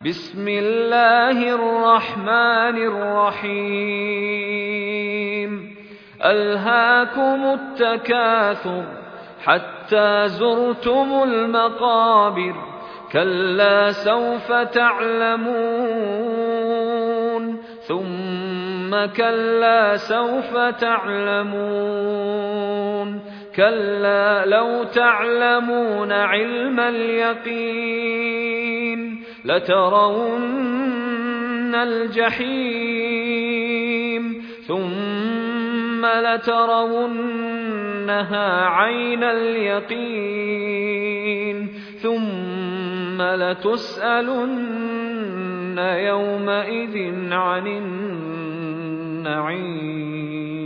بسم الله الرحمن الرحيم ألهاكم التكاثر حتى زرتم المقابر كلا سوف تعلمون ثم كلا سوف تعلمون كلا لو تعلمون علم اليقين لترون الجحيم ثم لترونها عين اليقين ثم لتسألن يومئذ عن النعيم.